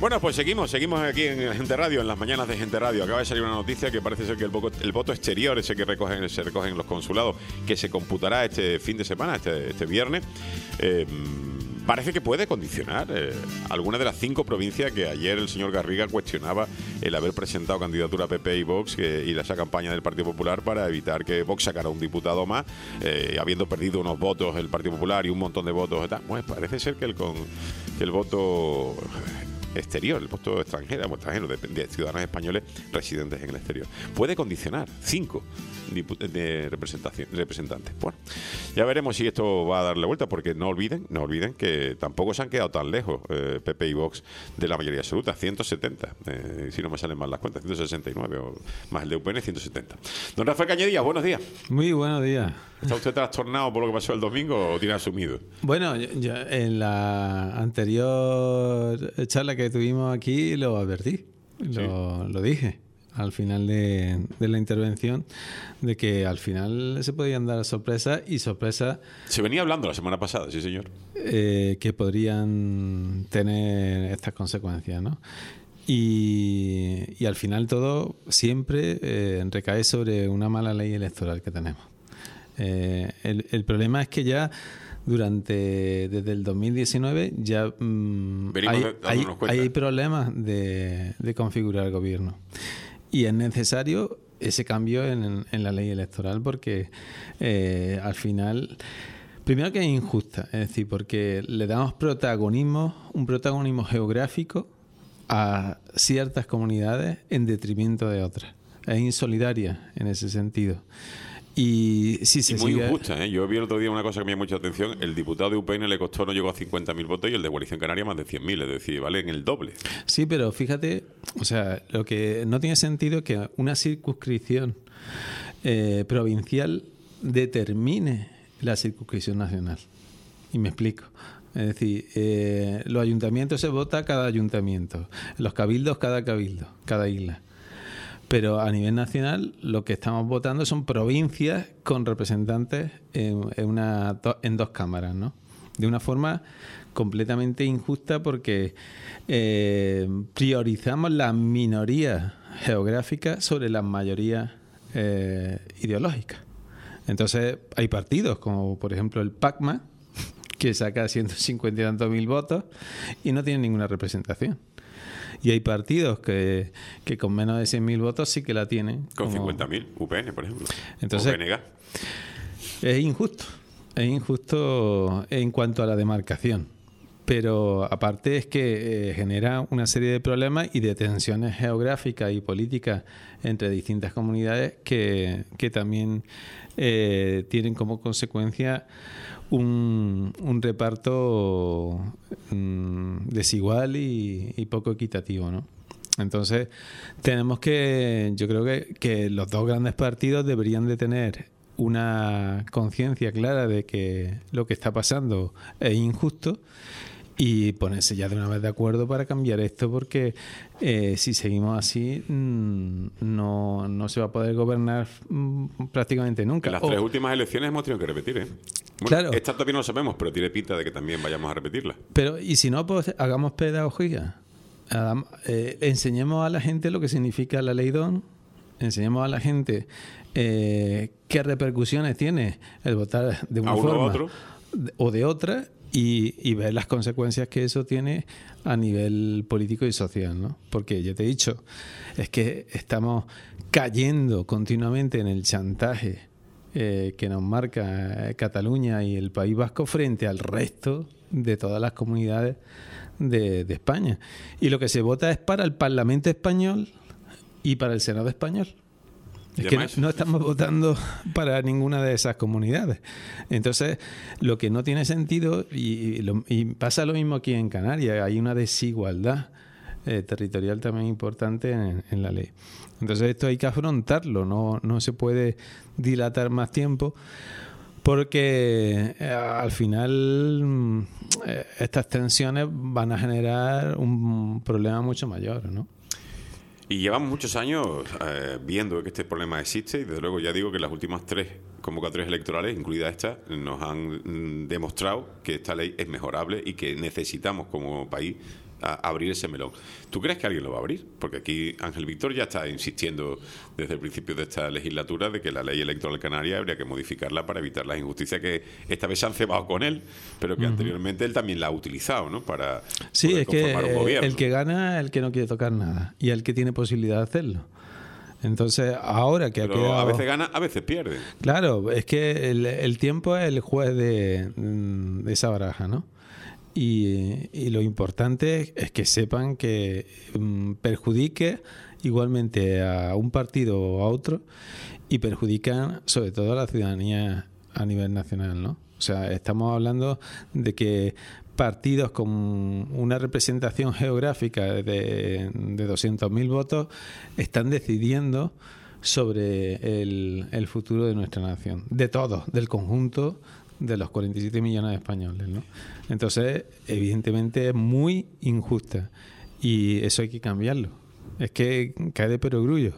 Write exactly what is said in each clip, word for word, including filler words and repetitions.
Bueno, pues seguimos, seguimos aquí en Gente Radio, en las mañanas de Gente Radio. Acaba de salir una noticia que parece ser que el voto, el voto exterior, ese que recogen, se recoge en los consulados, que se computará este fin de semana, este, este viernes, eh, parece que puede condicionar eh, alguna de las cinco provincias que ayer el señor Garriga cuestionaba el haber presentado candidatura P P y Vox que, y esa campaña del Partido Popular para evitar que Vox sacara un diputado más, eh, habiendo perdido unos votos el Partido Popular y un montón de votos. Pues parece ser que el, con, que el voto exterior, el voto extranjero, extranjero de, de ciudadanos españoles residentes en el exterior, puede condicionar cinco de representación, representantes. Bueno, ya veremos si esto va a darle vuelta, porque no olviden, no olviden que tampoco se han quedado tan lejos eh, P P y Vox de la mayoría absoluta, ciento setenta, eh, si no me salen mal las cuentas, ciento sesenta y nueve, o más el de U P N, ciento setenta. Don Rafael Cañadillas, buenos días. Muy buenos días. ¿Está usted trastornado por lo que pasó el domingo o tiene asumido? Bueno, yo, yo en la anterior charla que tuvimos aquí lo advertí, lo, ¿sí? lo dije al final de, de la intervención, de que al final se podían dar sorpresas y sorpresas... Se venía hablando la semana pasada, sí señor. Eh, que podrían tener estas consecuencias, ¿no? Y, y al final todo siempre eh, recae sobre una mala ley electoral que tenemos. Eh, el, el problema es que ya durante desde el dos mil diecinueve ya mmm, hay, hay, hay problemas de, de configurar el gobierno y es necesario ese cambio en, en la ley electoral, porque eh, al final, primero que es injusta, es decir, porque le damos protagonismo, un protagonismo geográfico a ciertas comunidades en detrimento de otras. Es insolidaria en ese sentido. Y, sí, se y muy sigue... injusta, ¿eh? Yo vi el otro día una cosa que me llamó mucha atención. El diputado de U P N le costó, no llegó a cincuenta mil votos, y el de Coalición Canaria más de cien mil, es decir, vale en el doble. Sí, pero fíjate, o sea, lo que no tiene sentido es que una circunscripción eh, provincial determine la circunscripción nacional. Y me explico. Es decir, eh, los ayuntamientos se vota cada ayuntamiento, los cabildos cada cabildo, cada isla. Pero a nivel nacional lo que estamos votando son provincias con representantes en, en, una, en dos cámaras, ¿no? De una forma completamente injusta, porque eh, priorizamos las minorías geográficas sobre las mayorías eh, ideológicas. Entonces hay partidos como por ejemplo el PACMA, que saca ciento cincuenta y tantos mil votos y no tiene ninguna representación. Y hay partidos que, que con menos de cien mil votos sí que la tienen. Con como... cincuenta mil, U P N, por ejemplo. Entonces, U P N G. Es injusto. Es injusto en cuanto a la demarcación. Pero aparte es que eh, genera una serie de problemas y de tensiones geográficas y políticas entre distintas comunidades que, que también eh, tienen como consecuencia un, un reparto mm, desigual y, y poco equitativo, ¿no? Entonces tenemos que, yo creo que, que los dos grandes partidos deberían de tener una conciencia clara de que lo que está pasando es injusto y ponerse ya de una vez de acuerdo para cambiar esto, porque eh, si seguimos así mmm, no, no se va a poder gobernar mmm, prácticamente nunca. En las o, tres últimas elecciones hemos tenido que repetir, ¿eh? Bueno, claro. Esta todavía no lo sabemos, pero tiene pinta de que también vayamos a repetirla. Pero y si no, pues hagamos pedagogía. Hagamos, eh, enseñemos a la gente lo que significa la ley D O N, enseñemos a la gente eh, qué repercusiones tiene el votar de una forma otro. o de otra, y, y ver las consecuencias que eso tiene a nivel político y social, ¿no? Porque ya te he dicho, es que estamos cayendo continuamente en el chantaje eh, que nos marca Cataluña y el País Vasco frente al resto de todas las comunidades de, de España. Y lo que se vota es para el Parlamento español y para el Senado español. Es que no, no estamos votando para ninguna de esas comunidades. Entonces, lo que no tiene sentido, y, lo, y pasa lo mismo aquí en Canarias, hay una desigualdad eh, territorial también importante en, en la ley. Entonces, esto hay que afrontarlo, no, no se puede dilatar más tiempo, porque eh, al final eh, estas tensiones van a generar un problema mucho mayor, ¿no? Y llevamos muchos años eh, viendo que este problema existe, y desde luego ya digo que las últimas tres convocatorias electorales, incluida esta, nos han mm, demostrado que esta ley es mejorable y que necesitamos como país a abrir ese melón. ¿Tú crees que alguien lo va a abrir? Porque aquí Ángel Víctor ya está insistiendo desde el principio de esta legislatura de que la ley electoral canaria habría que modificarla para evitar las injusticias que esta vez se han cebado con él, pero que uh-huh. anteriormente él también la ha utilizado, ¿no? Para sí, poder es que conformar un gobierno. El que gana es el que no quiere tocar nada y el que tiene posibilidad de hacerlo. Entonces, ahora que Pero ha quedado... a veces gana, a veces pierde. Claro, es que el, el tiempo es el juez de, de esa baraja, ¿no? Y, y lo importante es que sepan que um, perjudique igualmente a un partido o a otro y perjudican sobre todo a la ciudadanía a nivel nacional, ¿no? O sea, estamos hablando de que partidos con una representación geográfica de, de doscientos mil votos están decidiendo sobre el, el futuro de nuestra nación, de todos, del conjunto de los cuarenta y siete millones de españoles, ¿no? Entonces, evidentemente es muy injusta y eso hay que cambiarlo. Es que cae de perogrullo.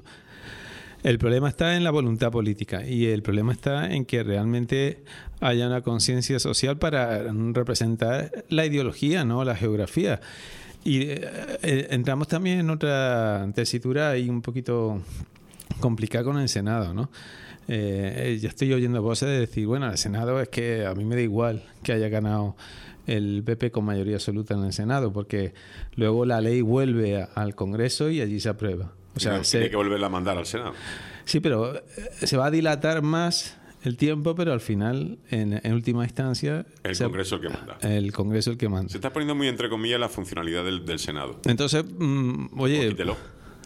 El problema está en la voluntad política y el problema está en que realmente haya una conciencia social para representar la ideología, ¿no? La geografía. Y eh, entramos también en otra tesitura ahí un poquito complicada con el Senado, ¿no? Eh, ya estoy oyendo voces de decir, bueno, el Senado es que a mí me da igual que haya ganado el P P con mayoría absoluta en el Senado, porque luego la ley vuelve a, al Congreso y allí se aprueba. O sea, no, se, tiene que volverla a mandar al Senado. Sí, pero se va a dilatar más el tiempo, pero al final, en, en última instancia... El se, Congreso el que manda. El Congreso el que manda. Se está poniendo muy entre comillas la funcionalidad del, del Senado. Entonces, mmm, oye... O quítelo.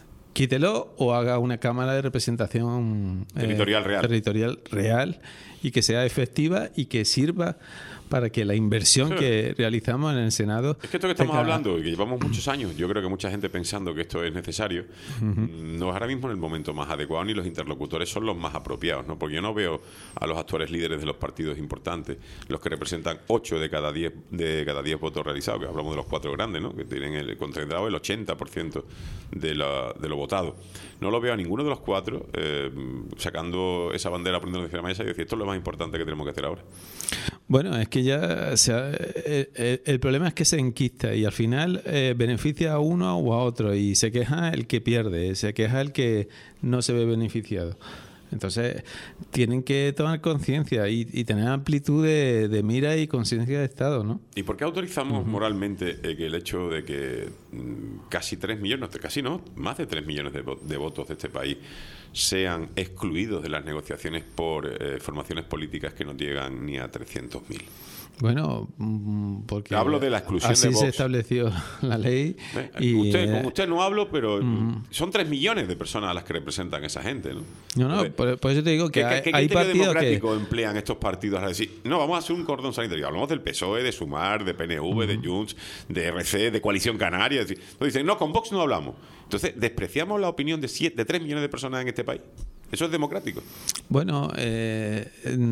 Quítelo o haga una Cámara de Representación territorial, eh, real. territorial real y que sea efectiva y que sirva para que la inversión sí. que realizamos en el Senado... Es que esto que estamos tenga... hablando y que llevamos muchos años, yo creo que mucha gente pensando que esto es necesario, uh-huh. no es ahora mismo en el momento más adecuado ni los interlocutores son los más apropiados, ¿no? Porque yo no veo a los actuales líderes de los partidos importantes, los que representan ocho de cada diez de cada diez votos realizados, que hablamos de los cuatro grandes, ¿no? Que tienen el concentrado el ochenta por ciento de, la, de lo votado. No lo veo a ninguno de los cuatro eh, sacando esa bandera, poniéndola encima de la mesa y decir esto es lo más importante que tenemos que hacer ahora. Bueno, es que ya, o sea, el, el, el problema es que se enquista y al final eh, beneficia a uno o a otro y se queja el que pierde, se queja el que no se ve beneficiado. Entonces, tienen que tomar conciencia y, y tener amplitud de, de mira y conciencia de Estado, ¿no? ¿Y por qué autorizamos uh-huh. moralmente eh, que el hecho de que mm, casi tres millones, casi no, más de tres millones de, de votos de este país sean excluidos de las negociaciones por eh, formaciones políticas que no llegan ni a trescientos mil? Bueno, porque hablo de la exclusión así de Vox. Se estableció la ley. Y, usted, con usted no hablo, pero uh-huh. son tres millones de personas a las que representan esa gente, ¿no? No, no, Entonces, por, por eso te digo que ¿qué, hay, ¿qué hay partidos democrático que emplean estos partidos a decir, no, vamos a hacer un cordón sanitario? Hablamos del P S O E, de Sumar, de P N V, uh-huh. de Junts, de R C, de Coalición Canaria. Entonces dicen, no, con Vox no hablamos. Entonces, ¿despreciamos la opinión de, siete, de tres millones de personas en este país? ¿Eso es democrático? Bueno, eh,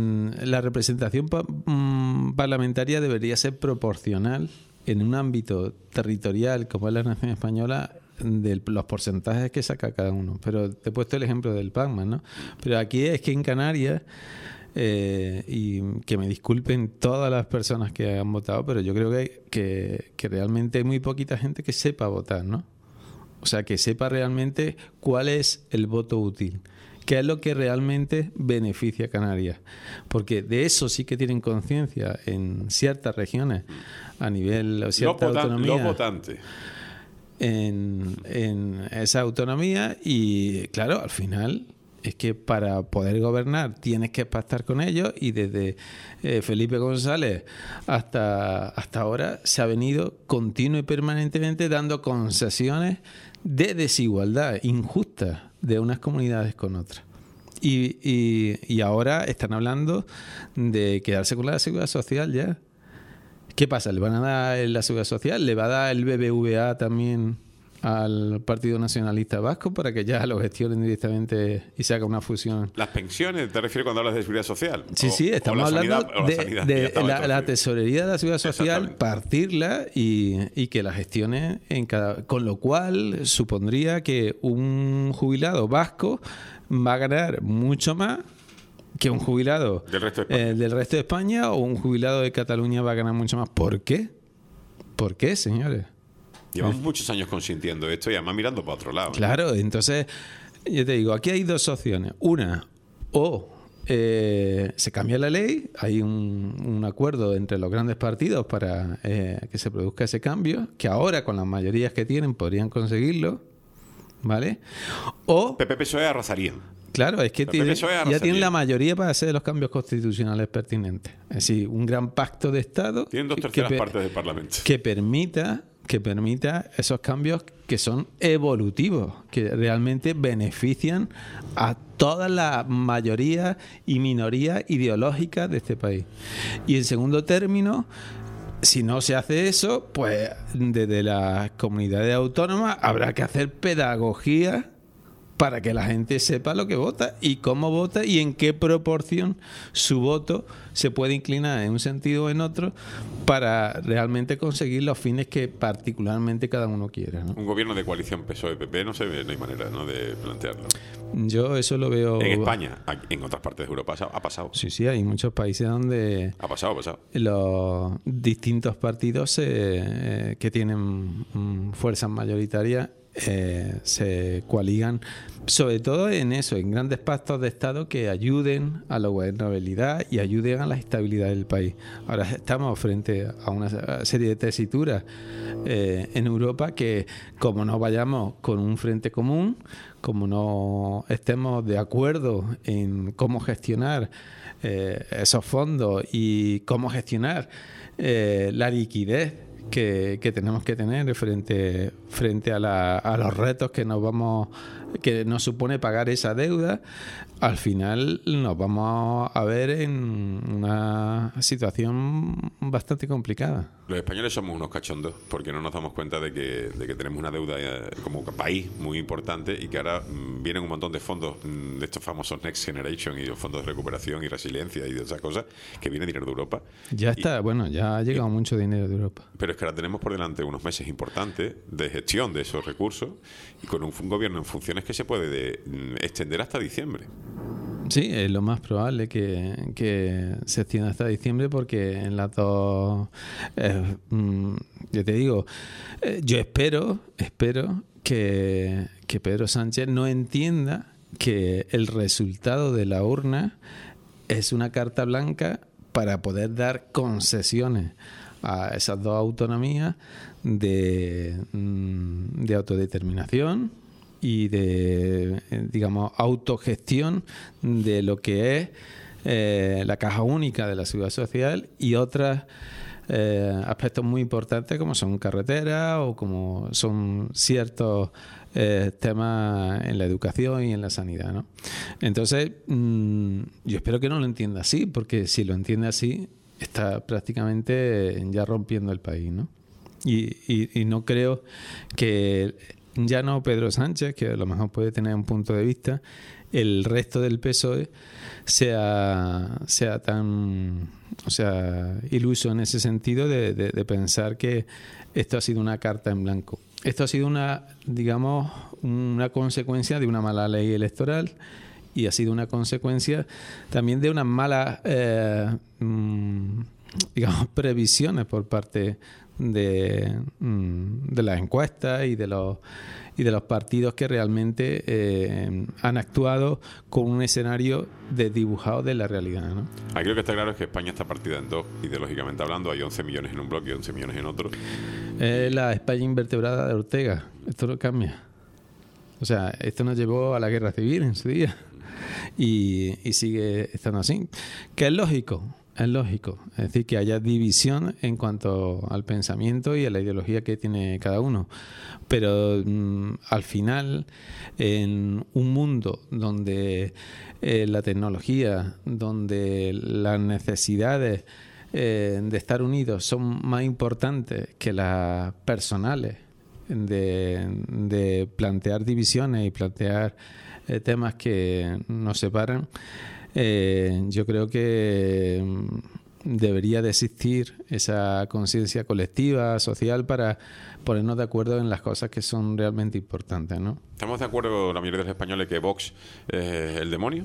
la representación pa- parlamentaria debería ser proporcional en un ámbito territorial como es la nación española de los porcentajes que saca cada uno. Pero te he puesto el ejemplo del Pacman, ¿no? Pero aquí es que en Canarias, eh, y que me disculpen todas las personas que han votado, pero yo creo que, que, que realmente hay muy poquita gente que sepa votar, ¿no? O sea, que sepa realmente cuál es el voto útil. ¿Qué es lo que realmente beneficia a Canarias? Porque de eso sí que tienen conciencia en ciertas regiones a nivel de cierta los votan, autonomía. Los votantes. En, en esa autonomía y claro, al final es que para poder gobernar tienes que pactar con ellos y desde eh, Felipe González hasta, hasta ahora se ha venido continuo y permanentemente dando concesiones de desigualdad injusta de unas comunidades con otras. Y, y, y ahora están hablando de quedarse con la seguridad social ya. ¿Qué pasa? ¿Le van a dar la seguridad social? ¿Le va a dar el B B V A también al Partido Nacionalista Vasco para que ya lo gestionen directamente y se haga una fusión? ¿Las pensiones? ¿Te refieres cuando hablas de seguridad social? Sí, o, sí, estamos hablando sanidad, de, sanidad, de la, la tesorería de la seguridad social, partirla y, y que la gestione en cada... Con lo cual supondría que un jubilado vasco va a ganar mucho más que un jubilado del resto, de España. Eh, del resto de España o un jubilado de Cataluña va a ganar mucho más. ¿Por qué? ¿Por qué, señores? Llevamos ¿Eh? muchos años consintiendo esto y además mirando para otro lado. Claro, ¿no? Entonces, yo te digo, aquí hay dos opciones. Una, o eh, se cambia la ley, hay un, un acuerdo entre los grandes partidos para eh, que se produzca ese cambio, que ahora con las mayorías que tienen podrían conseguirlo, ¿vale? O P P P S O E arrasarían. Claro, es que tiene, ya tienen la mayoría para hacer los cambios constitucionales pertinentes. Es decir, un gran pacto de Estado. Tienen dos terceras que, partes del Parlamento. Que permita, que permita esos cambios que son evolutivos, que realmente benefician a todas las mayorías y minorías ideológicas de este país. Y en segundo término, si no se hace eso, pues desde las comunidades autónomas habrá que hacer pedagogía para que la gente sepa lo que vota y cómo vota y en qué proporción su voto se puede inclinar en un sentido o en otro para realmente conseguir los fines que particularmente cada uno quiera, ¿no? Un gobierno de coalición P S O E-P P no se ve, no hay manera, ¿no?, de plantearlo. Yo eso lo veo... En España, en otras partes de Europa ha pasado. Sí, sí, hay muchos países donde... Ha pasado, ha pasado. Los distintos partidos eh, que tienen mm, fuerzas mayoritarias Eh, se coaligan sobre todo en eso, en grandes pactos de Estado que ayuden a la gobernabilidad y ayuden a la estabilidad del país. Ahora estamos frente a una serie de tesituras eh, en Europa que, como no vayamos con un frente común, como no estemos de acuerdo en cómo gestionar eh, esos fondos y cómo gestionar eh, la liquidez Que, que tenemos que tener frente frente a, la, a los retos que nos vamos que nos supone pagar esa deuda, al final nos vamos a ver en una situación bastante complicada. Los españoles somos unos cachondos porque no nos damos cuenta de que, de que tenemos una deuda eh, como país muy importante y que ahora mmm, vienen un montón de fondos mmm, de estos famosos Next Generation y los fondos de recuperación y resiliencia y de esas cosas, que viene dinero de Europa. Ya está, y, bueno, ya ha llegado y, mucho dinero de Europa. Pero es que ahora tenemos por delante unos meses importantes de gestión de esos recursos y con un, un gobierno en funciones que se puede de, mmm, extender hasta diciembre. Sí, es lo más probable que, que se extienda hasta diciembre porque en las dos... Eh, mm, yo te digo, eh, yo espero, espero que, que Pedro Sánchez no entienda que el resultado de la urna es una carta blanca para poder dar concesiones a esas dos autonomías de, de autodeterminación y de, digamos, autogestión de lo que es eh, la caja única de la seguridad social y otros eh, aspectos muy importantes como son carreteras o como son ciertos eh, temas en la educación y en la sanidad, ¿no? Entonces, mmm, yo espero que no lo entienda así, porque si lo entiende así, está prácticamente ya rompiendo el país, ¿no? Y, y, y no creo que... Ya no Pedro Sánchez, que a lo mejor puede tener un punto de vista, el resto del P S O E sea, sea tan, o sea, iluso en ese sentido de, de, de pensar que esto ha sido una carta en blanco. Esto ha sido una, digamos, una consecuencia de una mala ley electoral y ha sido una consecuencia también de unas malas, eh, mmm, digamos, previsiones por parte de, de las encuestas y de los y de los partidos que realmente eh, han actuado con un escenario desdibujado de la realidad, ¿no? Aquí lo que está claro es que España está partida en dos, ideológicamente hablando. Hay once millones en un bloque y once millones en otro. Es la España invertebrada de Ortega. Esto no cambia. O sea, esto nos llevó a la guerra civil en su día y, y sigue estando así. Que es lógico. Es lógico, es decir, que haya división en cuanto al pensamiento y a la ideología que tiene cada uno. Pero mmm, al final, en un mundo donde eh, la tecnología, donde las necesidades eh, de estar unidos son más importantes que las personales, de, de plantear divisiones y plantear eh, temas que nos separan, Eh, yo creo que debería de existir esa conciencia colectiva, social, para ponernos de acuerdo en las cosas que son realmente importantes, ¿no? ¿Estamos de acuerdo la mayoría de los españoles que Vox es el demonio?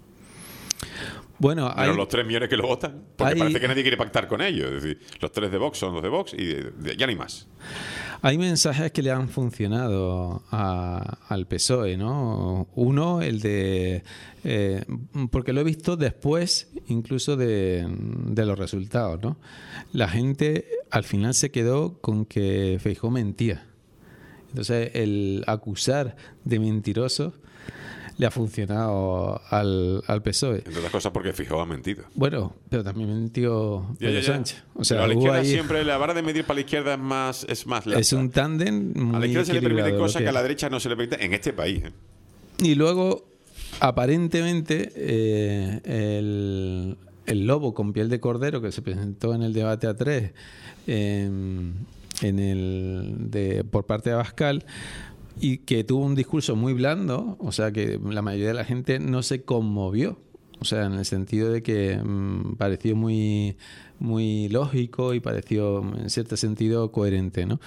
Bueno, Pero hay, los tres millones que lo votan, porque hay, parece que nadie quiere pactar con ellos. Es decir, los tres de Vox son los de Vox y de, de, ya no hay más. Hay mensajes que le han funcionado a, al P S O E, ¿no? Uno, el de... Eh, porque lo he visto después incluso de, de los resultados, ¿no? La gente al final se quedó con que Feijóo mentía. Entonces, el acusar de mentiroso le ha funcionado al, al P S O E. Entre otras cosas porque Feijóo ha mentido. Bueno, pero también mintió Pedro ya, ya, ya. Sánchez. O sea, pero a la izquierda ahí, siempre, la vara de medir para la izquierda es más, es más lenta. es un tándem muy a la izquierda se le permiten equilibrado, cosas que- que a la derecha no se le permiten en este país. ¿eh? Y luego, aparentemente, eh, el, el lobo con piel de cordero que se presentó en el debate a tres en, en el de, por parte de Abascal, y que tuvo un discurso muy blando, o sea que la mayoría de la gente no se conmovió, o sea, en el sentido de que mmm, pareció muy, muy lógico y pareció en cierto sentido coherente, ¿no?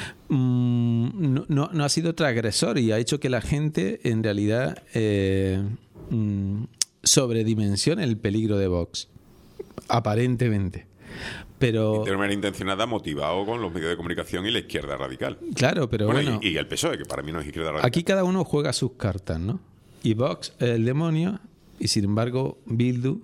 Mm, no, no, no ha sido transgresor y ha hecho que la gente en realidad eh, mm, sobredimensione el peligro de Vox, aparentemente. Pero De manera intencionada, motivado con los medios de comunicación y la izquierda radical. claro, pero bueno, bueno, y, y el P S O E, que para mí no es izquierda radical. aquí cada uno juega sus cartas, ¿no? Y Vox es el demonio y sin embargo Bildu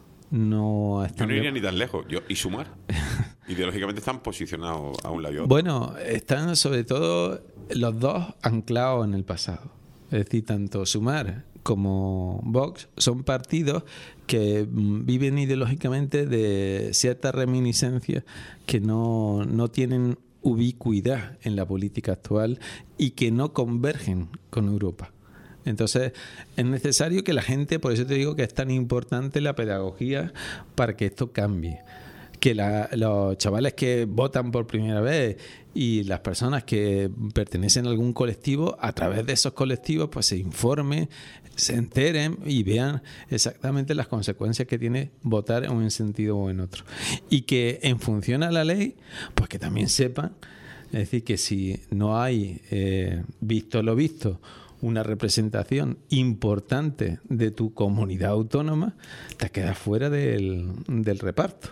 no está... Yo no iría ni tan lejos. Yo, y Sumar. Ideológicamente están posicionados a un lado y a otro. Bueno, están sobre todo los dos anclados en el pasado. Es decir, tanto Sumar como Vox son partidos que mm, viven ideológicamente de ciertas reminiscencias que no, no tienen ubicuidad en la política actual y que no convergen con Europa. Entonces, es necesario que la gente, por eso te digo que es tan importante la pedagogía para que esto cambie. Que la, los chavales que votan por primera vez y las personas que pertenecen a algún colectivo, a través de esos colectivos, pues se informen, se enteren y vean exactamente las consecuencias que tiene votar en un sentido o en otro. Y que en función a la ley, pues que también sepan, es decir, que si no hay, eh, visto lo visto, una representación importante de tu comunidad autónoma, te quedas fuera del, del reparto.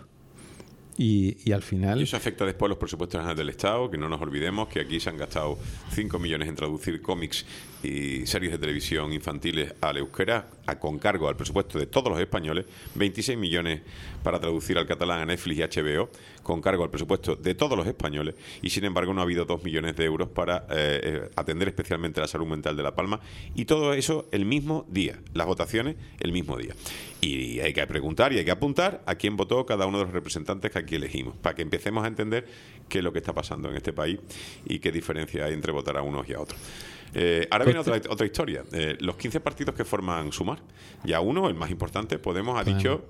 Y, y al final... Y eso afecta después a los presupuestos generales del Estado, que no nos olvidemos que aquí se han gastado cinco millones en traducir cómics y series de televisión infantiles al euskera, a, con cargo al presupuesto de todos los españoles, veintiséis millones para traducir al catalán a Netflix y H B O, con cargo al presupuesto de todos los españoles, y sin embargo no ha habido dos millones de euros para eh, eh, atender especialmente la salud mental de La Palma, y todo eso el mismo día, las votaciones el mismo día. Y hay que preguntar y hay que apuntar a quién votó cada uno de los representantes que aquí elegimos, para que empecemos a entender qué es lo que está pasando en este país y qué diferencia hay entre votar a unos y a otros. Eh, ahora viene otra, otra historia. Eh, los quince partidos que forman Sumar, ya uno, el más importante, Podemos, ha dicho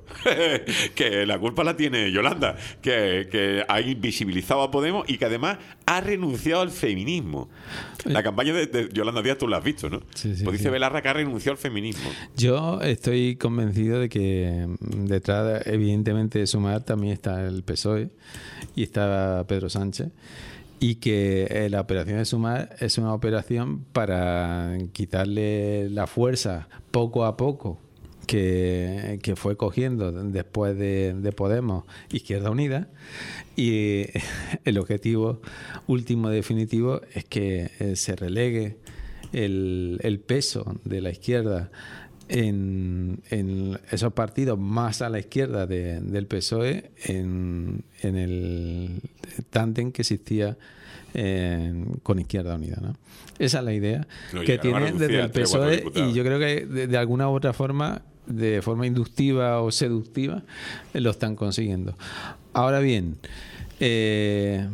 que la culpa la tiene Yolanda, que, que ha invisibilizado a Podemos y que además ha renunciado al feminismo. La campaña de, de Yolanda Díaz tú la has visto, ¿no? Sí, sí, pues dice sí. Belarra que ha renunciado al feminismo. Yo estoy convencido de que detrás, evidentemente, de Sumar también está el P S O E y está Pedro Sánchez, y que eh, la operación de Sumar es una operación para quitarle la fuerza poco a poco que, que fue cogiendo después de, de Podemos, Izquierda Unida, y el objetivo último definitivo es que eh, se relegue el, el peso de la izquierda en, en esos partidos más a la izquierda de, del P S O E en, en el tándem que existía en, con Izquierda Unida, ¿no? Esa es la idea No que llegaron a tiene reducir desde a el tres P o S O cuatro E, diputados. y yo creo que de, de alguna u otra forma, de forma inductiva o seductiva, eh, lo están consiguiendo. Ahora bien, eh,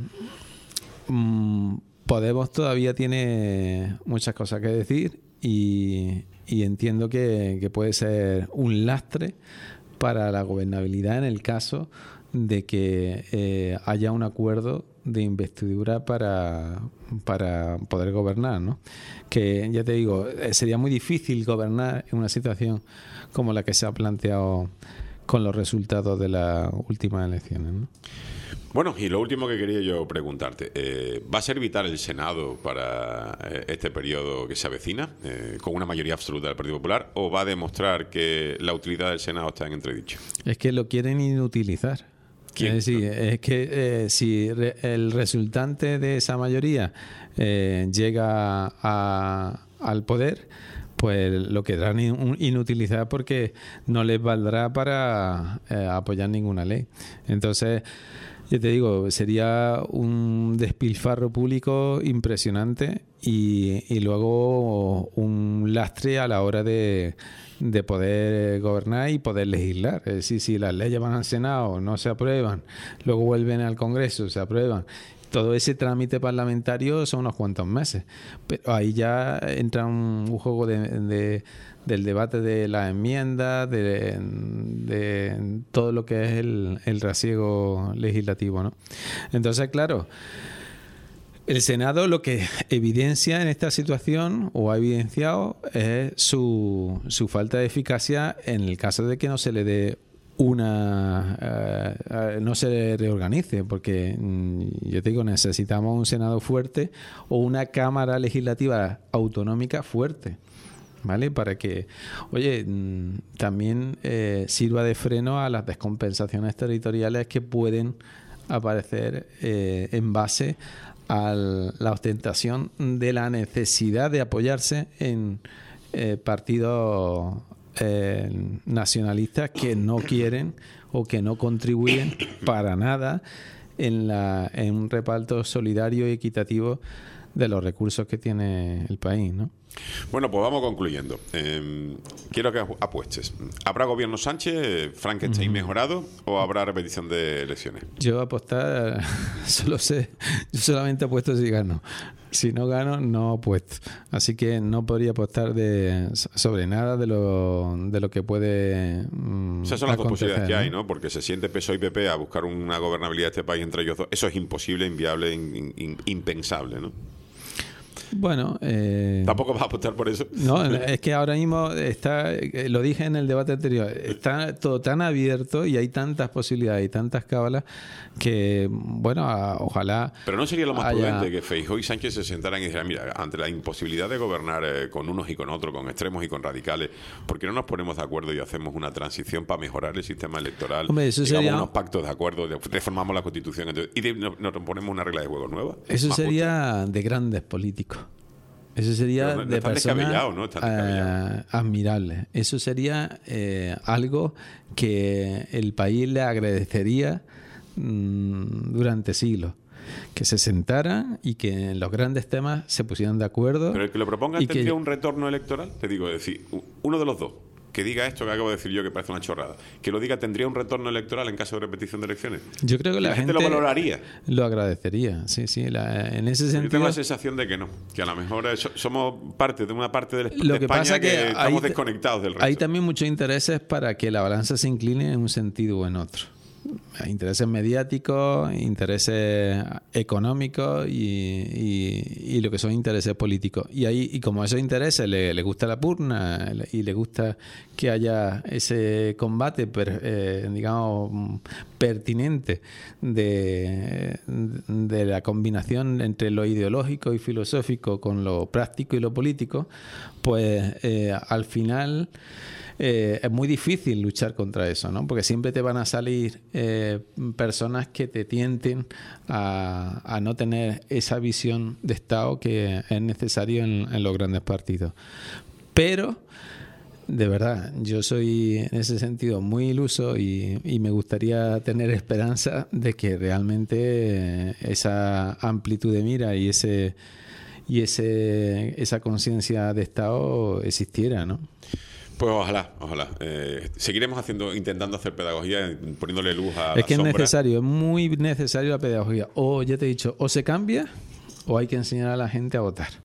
mm, Podemos todavía tiene muchas cosas que decir y, y entiendo que, que puede ser un lastre para la gobernabilidad en el caso de que eh, haya un acuerdo de investidura para, para poder gobernar, ¿no? Que ya te digo, eh, sería muy difícil gobernar en una situación como la que se ha planteado con los resultados de las últimas elecciones, ¿no? Bueno, y lo último que quería yo preguntarte, eh, ¿va a ser vital el Senado para eh, este periodo que se avecina, eh, con una mayoría absoluta del Partido Popular, o va a demostrar que la utilidad del Senado está en entredicho? Es que lo quieren inutilizar. ¿Quién? Es decir, es que eh, si re- el resultante de esa mayoría eh, llega a, al poder, pues lo quedarán in- inutilizar porque no les valdrá para eh, apoyar ninguna ley. Entonces, yo te digo, sería un despilfarro público impresionante y, y luego un lastre a la hora de, de poder gobernar y poder legislar. Es decir, si las leyes van al Senado, no se aprueban, luego vuelven al Congreso, se aprueban. Todo ese trámite parlamentario son unos cuantos meses. Pero ahí ya entra un, un juego de, de, del debate de las enmiendas, de, de todo lo que es el, el rasiego legislativo, ¿no? Entonces, claro, el Senado lo que evidencia en esta situación, o ha evidenciado, es su, su falta de eficacia en el caso de que no se le dé una eh, eh, no se reorganice, porque mm, yo te digo, necesitamos un Senado fuerte o una Cámara Legislativa autonómica fuerte, ¿vale? Para que, oye, mm, también eh, sirva de freno a las descompensaciones territoriales que pueden aparecer eh, en base a la ostentación de la necesidad de apoyarse en eh, partidos Eh, nacionalistas que no quieren o que no contribuyen para nada en, la, en un reparto solidario y equitativo de los recursos que tiene el país, ¿no? Bueno, pues vamos concluyendo. Eh, quiero que apuestes. ¿Habrá gobierno Sánchez, Frankenstein mejorado, o habrá repetición de elecciones? Yo apostar, solo sé, yo solamente apuesto si gano. Si no gano, no apuesto. Así que no podría apostar de, sobre nada de lo, de lo que puede mm, Esas son las dos acontecer, posibilidades que ¿no? hay, ¿no? Porque se siente P S O E y P P a buscar una gobernabilidad de este país entre ellos dos. Eso es imposible, inviable, in, in, impensable, ¿no? Bueno, eh, ¿Tampoco vas a apostar por eso? no, es que ahora mismo está, eh, lo dije en el debate anterior, está todo tan abierto y hay tantas posibilidades y tantas cábalas que, bueno, a, ojalá. Pero no sería lo más haya... prudente que Feijóo y Sánchez se sentaran y dijeran, mira, ante la imposibilidad de gobernar eh, con unos y con otros, con extremos y con radicales, ¿por qué no nos ponemos de acuerdo y hacemos una transición para mejorar el sistema electoral? Hombre, eso Llegamos sería... a unos pactos de acuerdo, de, reformamos la Constitución entonces, y de, no, nos ponemos una regla de juego nueva. Eso más sería justo. De grandes políticos. Eso sería no, no de personas ¿no? eh, admirables. Eso sería eh, algo que el país le agradecería mmm, durante siglos. Que se sentaran y que en los grandes temas se pusieran de acuerdo. Pero el que lo proponga y tendría que... un retorno electoral. Te digo, es decir, uno de los dos que diga esto que acabo de decir yo, que parece una chorrada, que lo diga, ¿tendría un retorno electoral en caso de repetición de elecciones? Yo creo que la, la gente, gente lo valoraría. Lo agradecería, sí, sí. La, en ese sentido. Yo tengo la sensación de que no, que a lo mejor so, somos parte de una parte de, lo de que España pasa que, que estamos hay, desconectados del resto. Hay también muchos intereses para que la balanza se incline en un sentido o en otro. Hay intereses mediáticos, intereses económicos y, y, y lo que son intereses políticos. Y ahí, y como a esos intereses le, le gusta la pugna y le gusta que haya ese combate, per, eh, digamos, pertinente de, de la combinación entre lo ideológico y filosófico con lo práctico y lo político, pues eh, al final... Eh, es muy difícil luchar contra eso, ¿no? Porque siempre te van a salir eh, personas que te tienten a, a no tener esa visión de Estado que es necesario en, en los grandes partidos. Pero, de verdad, yo soy en ese sentido muy iluso y, y me gustaría tener esperanza de que realmente esa amplitud de mira y ese y ese esa conciencia de Estado existiera, ¿no? Pues ojalá, ojalá. Eh, seguiremos haciendo, intentando hacer pedagogía, poniéndole luz a Es que la es sombra. necesario, es muy necesario la pedagogía. O ya te he dicho, o se cambia o hay que enseñar a la gente a votar.